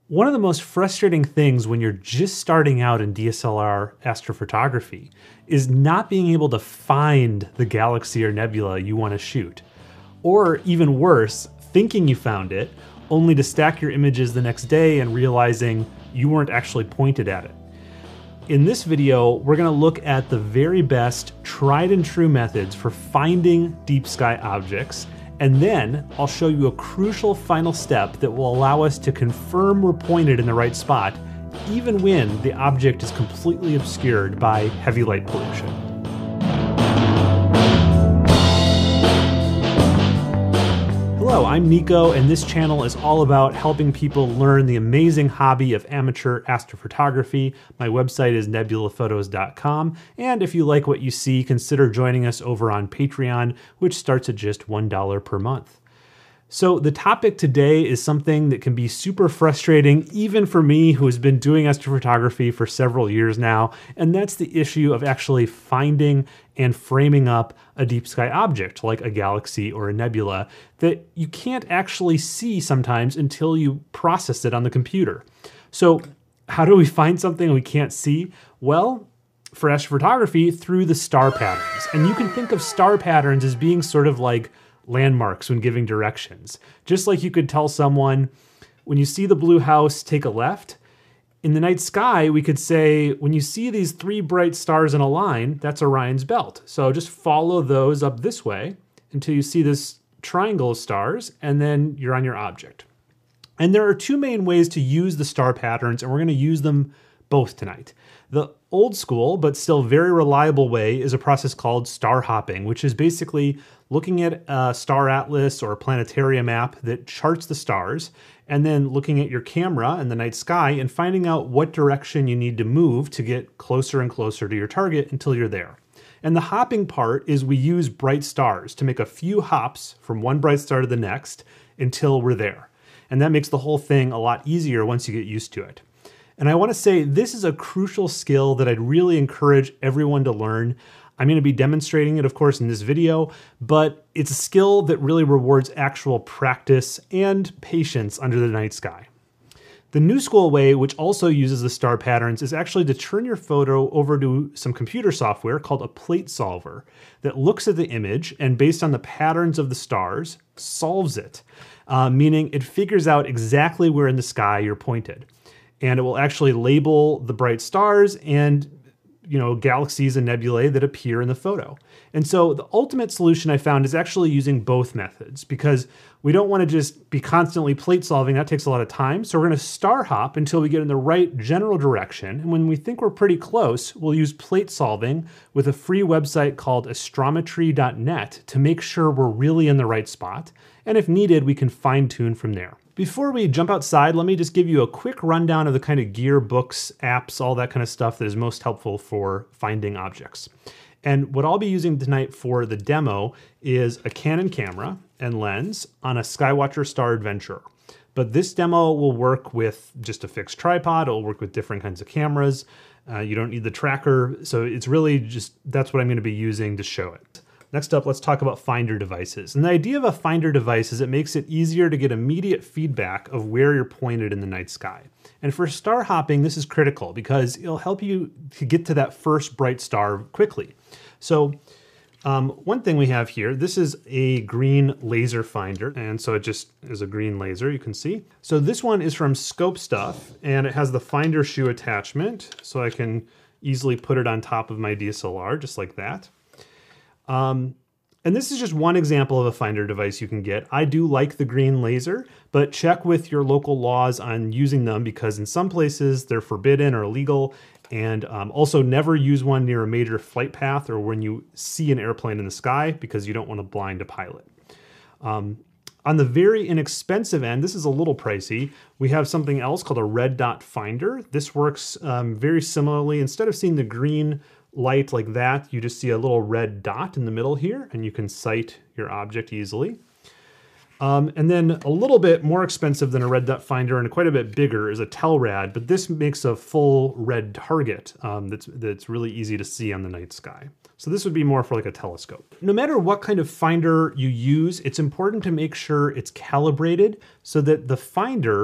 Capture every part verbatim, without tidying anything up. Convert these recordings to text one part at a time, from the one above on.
One of the most frustrating things when you're just starting out in D S L R astrophotography is not being able to find the galaxy or nebula you want to shoot. Or even worse, thinking you found it, only to stack your images the next day and realizing you weren't actually pointed at it. In this video, we're going to look at the very best tried and true methods for finding deep sky objects, and then I'll show you a crucial final step that will allow us to confirm we're pointed in the right spot, even when the object is completely obscured by heavy light pollution. Hello, I'm Nico, and this channel is all about helping people learn the amazing hobby of amateur astrophotography. My website is nebula photos dot com, and if you like what you see, consider joining us over on Patreon, which starts at just one dollar per month. So the topic today is something that can be super frustrating, even for me who has been doing astrophotography for several years now, and that's the issue of actually finding and framing up a deep sky object, like a galaxy or a nebula, that you can't actually see sometimes until you process it on the computer. So how do we find something we can't see? Well, for astrophotography, through the star patterns. And you can think of star patterns as being sort of like landmarks when giving directions. Just like you could tell someone, when you see the blue house, take a left. In the night sky, we could say, when you see these three bright stars in a line, that's Orion's belt. So just follow those up this way until you see this triangle of stars, and then you're on your object. And there are two main ways to use the star patterns, and we're going to use them both tonight. The old school, but still very reliable way is a process called star hopping, which is basically looking at a star atlas or a planetarium map that charts the stars, and then looking at your camera in the night sky and finding out what direction you need to move to get closer and closer to your target until you're there. And the hopping part is we use bright stars to make a few hops from one bright star to the next until we're there. And that makes the whole thing a lot easier once you get used to it. And I want to say this is a crucial skill that I'd really encourage everyone to learn. I'm going to be demonstrating it, of course, in this video, but it's a skill that really rewards actual practice and patience under the night sky. The new school way, which also uses the star patterns, is actually to turn your photo over to some computer software called a plate solver that looks at the image and based on the patterns of the stars, solves it, uh, meaning it figures out exactly where in the sky you're pointed. And it will actually label the bright stars and, you know, galaxies and nebulae that appear in the photo. And so the ultimate solution I found is actually using both methods, because we don't want to just be constantly plate solving. That takes a lot of time. So we're going to star hop until we get in the right general direction. And when we think we're pretty close, we'll use plate solving with a free website called astrometry dot net to make sure we're really in the right spot. And if needed, we can fine tune from there. Before we jump outside, let me just give you a quick rundown of the kind of gear, books, apps, all that kind of stuff that is most helpful for finding objects. And what I'll be using tonight for the demo is a Canon camera and lens on a Skywatcher Star Adventurer. But this demo will work with just a fixed tripod. It'll work with different kinds of cameras. Uh, you don't need the tracker. So it's really just, that's what I'm going to be using to show it. Next up, let's talk about finder devices. And the idea of a finder device is it makes it easier to get immediate feedback of where you're pointed in the night sky. And for star hopping, this is critical because it'll help you to get to that first bright star quickly. So um, one thing we have here, this is a green laser finder. And so it just is a green laser, you can see. So this one is from Scope Stuff, and it has the finder shoe attachment. So I can easily put it on top of my D S L R, just like that. Um, and this is just one example of a finder device you can get. I do like the green laser, but check with your local laws on using them because in some places they're forbidden or illegal. And um, also never use one near a major flight path or when you see an airplane in the sky because you don't want to blind a pilot. Um, on the very inexpensive end, this is a little pricey, we have something else called a red dot finder. This works um, very similarly. Instead of seeing the green light like that, you just see a little red dot in the middle here, and you can sight your object easily. Um, and then a little bit more expensive than a red dot finder and quite a bit bigger is a Telrad, but this makes a full red target um, that's, that's really easy to see on the night sky. So this would be more for like a telescope. No matter what kind of finder you use, it's important to make sure it's calibrated so that the finder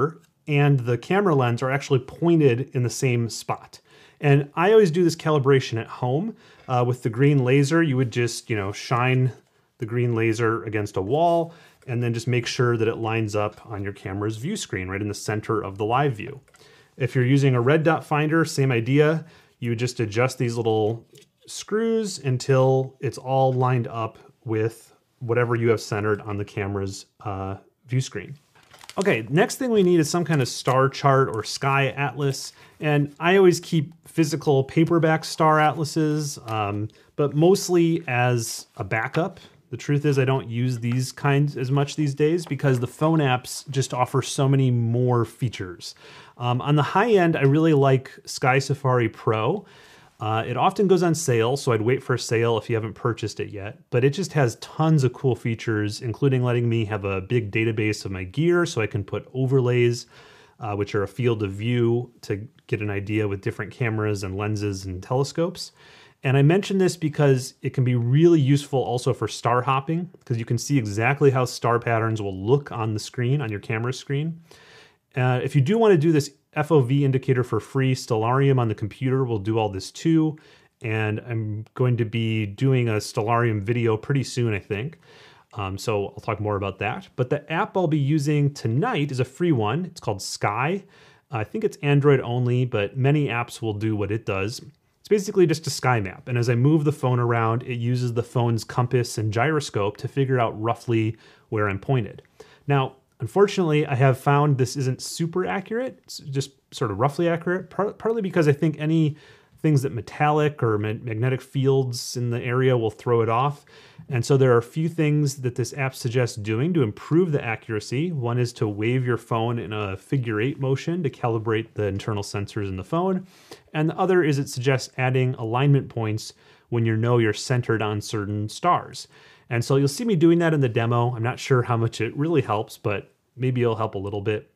and the camera lens are actually pointed in the same spot. And I always do this calibration at home. Uh, with the green laser, you would just, you know, shine the green laser against a wall and then just make sure that it lines up on your camera's view screen, right in the center of the live view. If you're using a red dot finder, same idea. You would just adjust these little screws until it's all lined up with whatever you have centered on the camera's uh, view screen. Okay, next thing we need is some kind of star chart or sky atlas. And I always keep physical paperback star atlases, um, but mostly as a backup. The truth is I don't use these kinds as much these days because the phone apps just offer so many more features. Um, on the high end, I really like Sky Safari Pro. Uh, it often goes on sale, so I'd wait for a sale if you haven't purchased it yet. But it just has tons of cool features, including letting me have a big database of my gear so I can put overlays, uh, which are a field of view to get an idea with different cameras and lenses and telescopes. And I mention this because it can be really useful also for star hopping, because you can see exactly how star patterns will look on the screen, on your camera screen. Uh, if you do want to do this F O V indicator for free, Stellarium on the computer will do all this too. And I'm going to be doing a Stellarium video pretty soon, I think. Um, so I'll talk more about that. But the app I'll be using tonight is a free one. It's called Sky. I think it's Android only, but many apps will do what it does. It's basically just a sky map. And as I move the phone around, it uses the phone's compass and gyroscope to figure out roughly where I'm pointed. Now, unfortunately, I have found this isn't super accurate. It's just sort of roughly accurate, part, partly because I think any things that metallic or ma magnetic fields in the area will throw it off. And so there are a few things that this app suggests doing to improve the accuracy. One is to wave your phone in a figure eight motion to calibrate the internal sensors in the phone. And the other is it suggests adding alignment points when you know you're centered on certain stars. And so you'll see me doing that in the demo. I'm not sure how much it really helps, but maybe it'll help a little bit.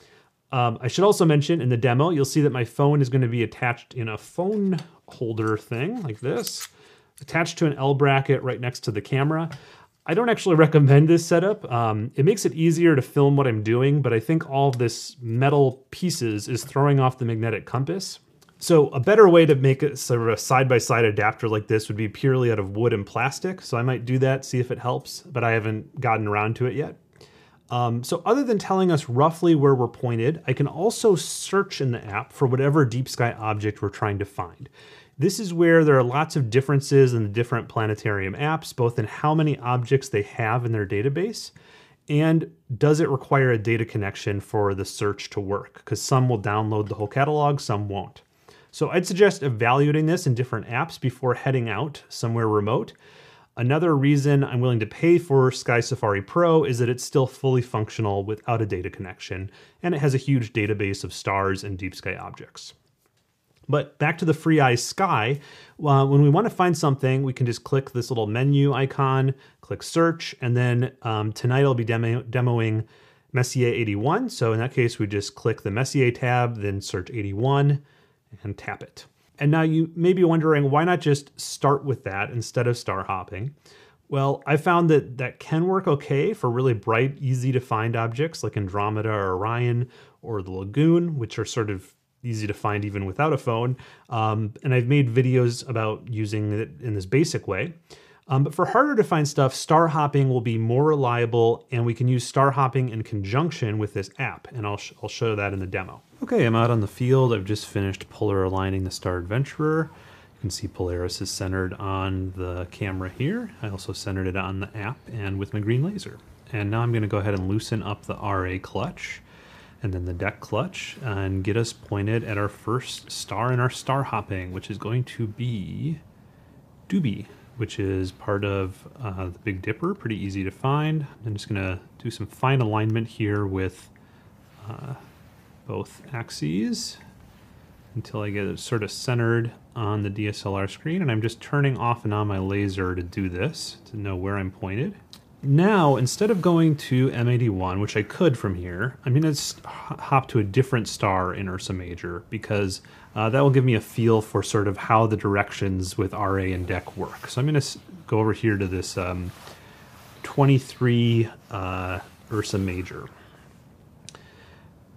Um, I should also mention in the demo, you'll see that my phone is going to be attached in a phone holder thing like this, attached to an L bracket right next to the camera. I don't actually recommend this setup. Um, it makes it easier to film what I'm doing, but I think all of this metal pieces is throwing off the magnetic compass. So a better way to make it sort of a side-by-side adapter like this would be purely out of wood and plastic. So I might do that, see if it helps, but I haven't gotten around to it yet. Um, so other than telling us roughly where we're pointed, I can also search in the app for whatever deep sky object we're trying to find. This is where there are lots of differences in the different planetarium apps, both in how many objects they have in their database, and does it require a data connection for the search to work? Because some will download the whole catalog, some won't. So I'd suggest evaluating this in different apps before heading out somewhere remote. Another reason I'm willing to pay for Sky Safari Pro is that it's still fully functional without a data connection, and it has a huge database of stars and deep sky objects. But back to the FreeEye Sky, uh, when we want to find something, we can just click this little menu icon, click search, and then um, tonight I'll be demo demoing Messier eighty-one. So in that case, we just click the Messier tab, then search eighty-one, and tap it. And now you may be wondering, why not just start with that instead of star hopping? Well, I found that that can work okay for really bright, easy to find objects like Andromeda or Orion or the Lagoon, which are sort of easy to find even without a phone. Um, and I've made videos about using it in this basic way. Um, but for harder to find stuff, star hopping will be more reliable, and we can use star hopping in conjunction with this app, and I'll, sh I'll show that in the demo. Okay, I'm out on the field. I've just finished polar aligning the Star Adventurer. You can see Polaris is centered on the camera here. I also centered it on the app and with my green laser. And now I'm going to go ahead and loosen up the R A clutch and then the deck clutch and get us pointed at our first star in our star hopping, which is going to be Dubhe, which is part of uh, the Big Dipper, pretty easy to find. I'm just gonna do some fine alignment here with uh, both axes until I get it sort of centered on the D S L R screen, and I'm just turning off and on my laser to do this, to know where I'm pointed. Now, instead of going to M eighty-one, which I could from here, I'm gonna hop to a different star in Ursa Major, because uh, that will give me a feel for sort of how the directions with R A and deck work. So I'm gonna go over here to this um, twenty-three uh, Ursa Major.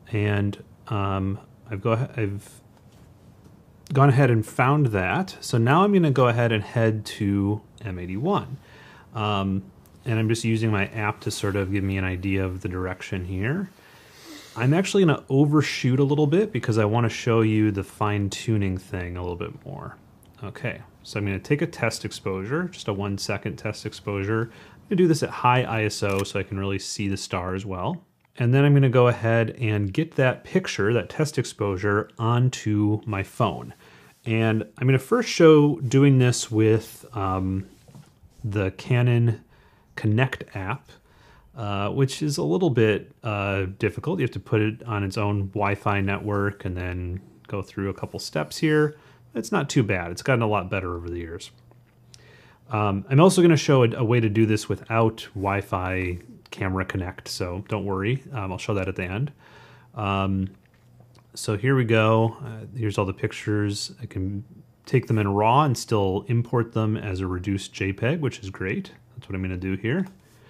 And um, I've, go ahead, I've gone ahead and found that. So now I'm going to go ahead and head to M eighty-one. Um, and I'm just using my app to sort of give me an idea of the direction here. I'm actually going to overshoot a little bit because I want to show you the fine-tuning thing a little bit more. Okay, so I'm going to take a test exposure, just a one second test exposure. I'm going to do this at high I S O so I can really see the stars well. And then I'm going to go ahead and get that picture, that test exposure, onto my phone. And I'm going to first show doing this with um, the Canon Connect app. Uh, which is a little bit uh, difficult. You have to put it on its own Wi-Fi network and then go through a couple steps here. It's not too bad. It's gotten a lot better over the years. Um, I'm also going to show a, a way to do this without Wi-Fi Camera Connect, so don't worry. Um, I'll show that at the end. Um, so here we go. Uh, here's all the pictures. I can take them in RAW and still import them as a reduced JPEG, which is great. That's what I'm going to do here.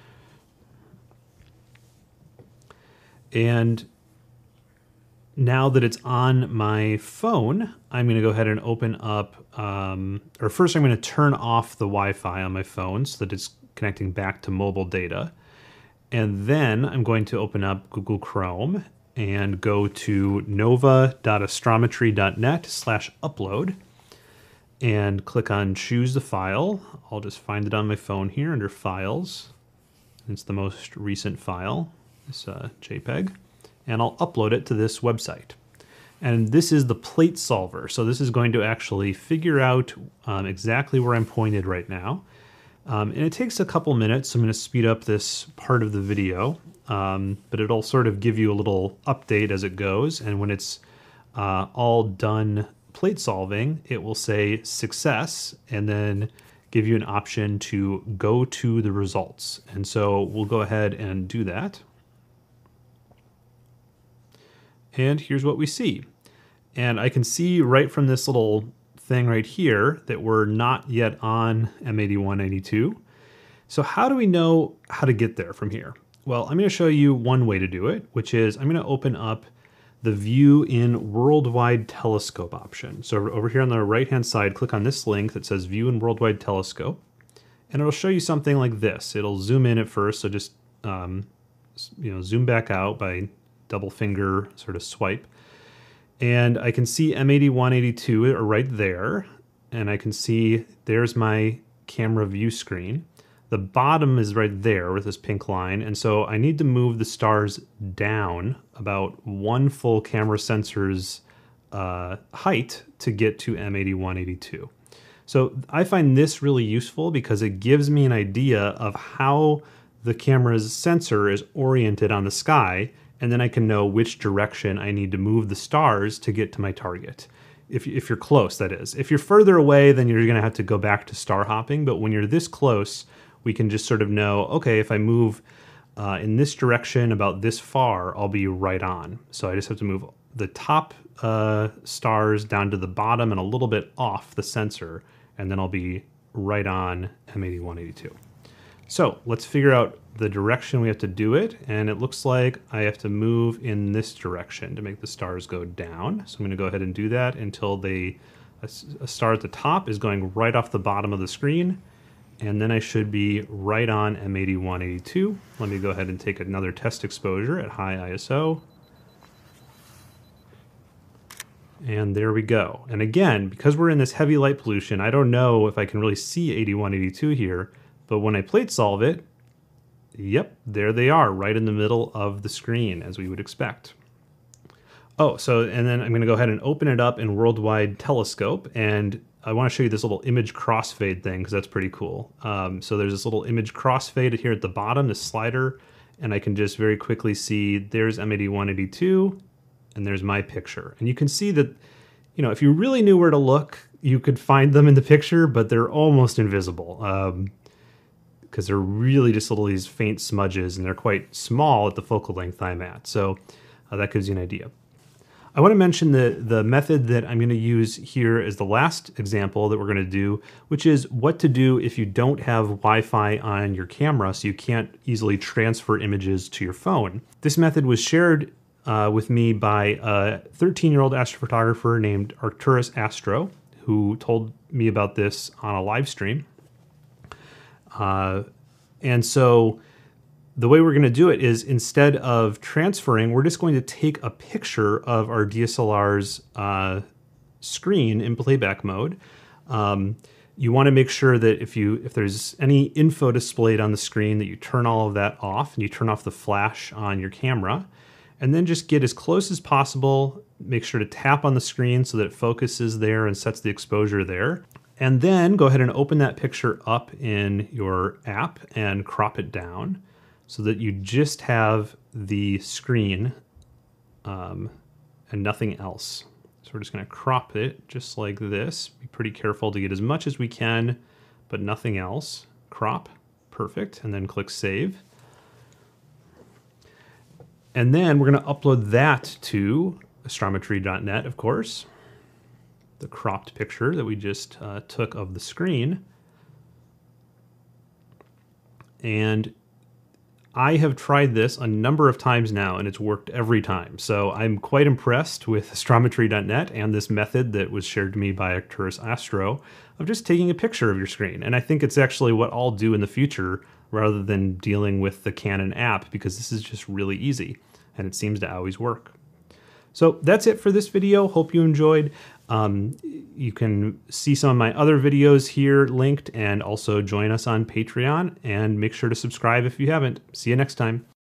And now that it's on my phone, I'm going to go ahead and open up, um, or first I'm going to turn off the Wi-Fi on my phone so that it's connecting back to mobile data. And then I'm going to open up Google Chrome and go to nova dot astrometry dot net slash upload and click on choose the file. I'll just find it on my phone here under files. It's the most recent file. This uh, JPEG, and I'll upload it to this website. And this is the plate solver. So this is going to actually figure out um, exactly where I'm pointed right now. Um, and it takes a couple minutes. So I'm going to speed up this part of the video, um, but it'll sort of give you a little update as it goes. And when it's uh, all done plate solving, it will say success, and then give you an option to go to the results. And so we'll go ahead and do that. And here's what we see. And I can see right from this little thing right here that we're not yet on M eighty-one eighty-two. So how do we know how to get there from here? Well, I'm going to show you one way to do it, which is I'm going to open up the View in Worldwide Telescope option. So over here on the right-hand side, click on this link that says View in Worldwide Telescope, and it'll show you something like this. It'll zoom in at first, so just um, you know, zoom back out by double finger sort of swipe. And I can see M eighty-one eighty-two are right there. And I can see there's my camera view screen. The bottom is right there with this pink line. And so I need to move the stars down about one full camera sensor's uh, height to get to M eighty-one eighty-two. So I find this really useful because it gives me an idea of how the camera's sensor is oriented on the sky, and then I can know which direction I need to move the stars to get to my target. If, if you're close, that is. If you're further away, then you're gonna have to go back to star hopping, but when you're this close, we can just sort of know, okay, if I move uh, in this direction about this far, I'll be right on. So I just have to move the top uh, stars down to the bottom and a little bit off the sensor, and then I'll be right on M eighty-one eighty-two. So let's figure out the direction we have to do it, and it looks like I have to move in this direction to make the stars go down. So I'm going to go ahead and do that until they, a, a star at the top is going right off the bottom of the screen, and then I should be right on M eighty-one eighty-two. Let me go ahead and take another test exposure at high I S O. And there we go. And again, because we're in this heavy light pollution, I don't know if I can really see eighty-one eighty-two here, but when I plate solve it, yep, there they are, right in the middle of the screen, as we would expect. Oh, so, and then I'm going to go ahead and open it up in Worldwide Telescope, and I want to show you this little image crossfade thing, because that's pretty cool. Um, so there's this little image crossfade here at the bottom, this slider, and I can just very quickly see there's M eighty-one eighty-two, and there's my picture. And you can see that, you know, if you really knew where to look, you could find them in the picture, but they're almost invisible. Um, because they're really just little these faint smudges, and they're quite small at the focal length I'm at. So uh, that gives you an idea. I want to mention the, the method that I'm going to use here as the last example that we're going to do, which is what to do if you don't have Wi-Fi on your camera so you can't easily transfer images to your phone. This method was shared uh, with me by a thirteen-year-old astrophotographer named Arcturus Astro, who told me about this on a live stream. Uh, and so the way we're going to do it is, instead of transferring, we're just going to take a picture of our D S L R's uh, screen in playback mode. Um, you want to make sure that if you if there's any info displayed on the screen, that you turn all of that off and you turn off the flash on your camera, and then just get as close as possible. Make sure to tap on the screen so that it focuses there and sets the exposure there. And then go ahead and open that picture up in your app and crop it down so that you just have the screen um, and nothing else. So we're just going to crop it just like this. Be pretty careful to get as much as we can, but nothing else. Crop, perfect, and then click Save. And then we're going to upload that to astrometry dot net, of course, the cropped picture that we just uh, took of the screen. And I have tried this a number of times now, and it's worked every time. So I'm quite impressed with astrometry dot net and this method that was shared to me by Arcturus Astro of just taking a picture of your screen. And I think it's actually what I'll do in the future rather than dealing with the Canon app, because this is just really easy and it seems to always work. So that's it for this video. Hope you enjoyed. Um, you can see some of my other videos here linked, and also join us on Patreon, and make sure to subscribe if you haven't. See you next time.